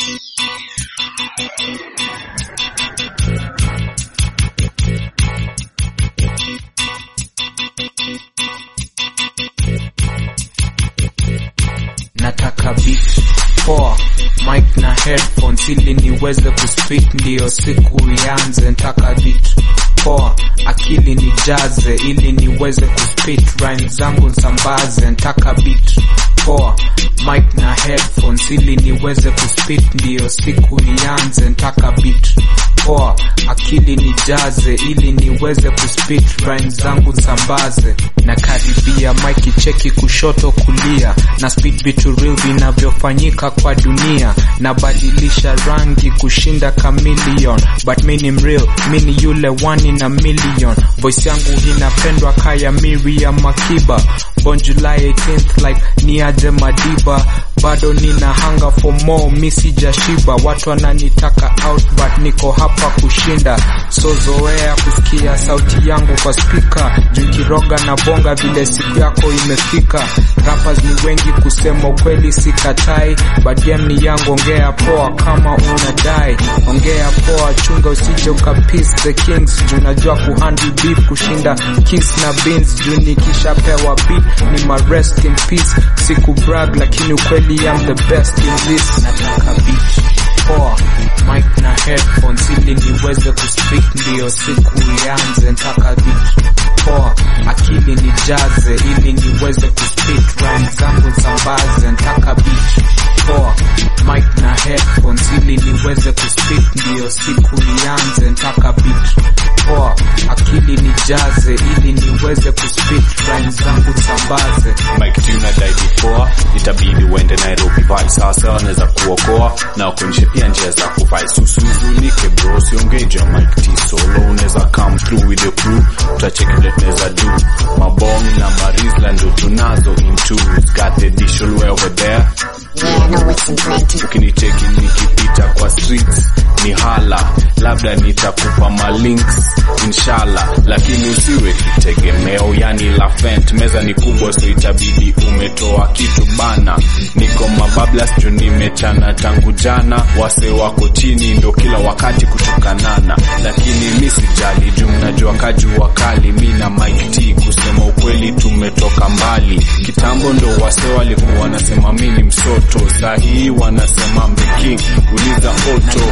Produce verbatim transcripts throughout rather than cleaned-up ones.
Nataka beat poa, mic na headphones ili niweze kuspeak ndio siku ianze. Nataka beat poa, akili nijaze ili niweze kuspit rhymes zangu nsambaze. Nataka beat poa, mic na headphones ili niweze kuspit ndio siku ianze. Nataka beat poa, akili nijaze ili niweze kuspit rhymes zangu nsambaze. Na karibia mic cheki kushoto kulia, na speed vitu real vinavyofanyika kwa dunia. Na badilisha rangi kushinda chameleon, but mini real, mini yule one in a million. Voice yangu inapendwa kaya Miriam Makiba, born July eighteenth like Niaje Madiba. Bado nina hunger for more, misi jashiba. Watu wananitaka out but niko hapa kushinda. So zoea kusikia sauti yangu kwa speaker, jukiroga na bonga vile siku yako imefika. Rappers ni wengi kusema ukweli sikatai, but game ni yangu, ongea poa kama unadai. Ongea poa, chunga usije ukapiss the kings, juu najua kuhandle beef kushinda kiss na beans. Juu nikishapewa beat ni ma rest in peace, siku brag lakini ukweli I'm the best in this. Nataka beat poa, mic na headphones ili niweze kuspeak ndio siku ianze. Nataka beat poa, akili nijaze ili niweze kuspit rhymes zangu nsambaze. Nataka beat poa, mic na headphones ili niweze kuspit ndio siku ianze. Nataka beat poa, akili nijaze ili niweze kuspit rhymes zangu nsambaze. Mike tuna dai before, itabidi uende Nairobi vibe sasa naweza kuokoa na kuonyesha pia njia za kufai susuzunike bro, siongeja Mike T solo unaweza come through with the crew, tutacheki vile tunaweza do mabongi na marizla ndo tunazo into got the digital way over there. Yeah, I know it's in plenty. Ukinicheki nikipita kwa streets ni hala, labda nitakupa malinks inshallah, lakini usiwe kitegemeo yani la fent. Meza ni kubwa so itabidi umetoa kitu bana. Niko mabablas juu nimechana tangu jana, wase wako chini ndo kila wakati kutukanana, lakini mimi sijali juu najua kaju wakali. Mimi na Mike T kusema ukweli tumetoka mbali. Kitambo ndo wase walikuwa wanasema mimi ni msoto, sahi wanasema I'm king, uliza auto.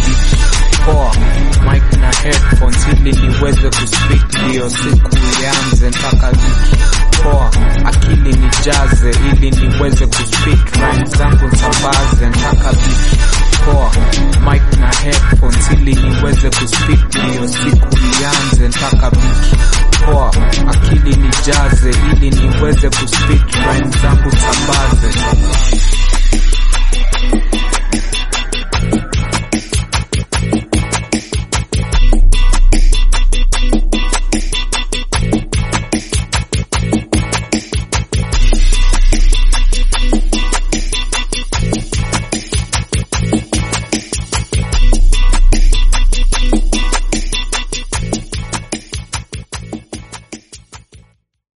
Poa, mic na headphones ili niweze kuspit ndio siku ianze. Nataka beat poa, akili nijaze ili niweze kuspit rhymes zangu nsambaze. Nataka beat poa, mic na headphones ili niweze kuspit ndio siku ianze. Nataka beat poa, akili nijaze ili niweze kuspit rhymes zangu nsambaze.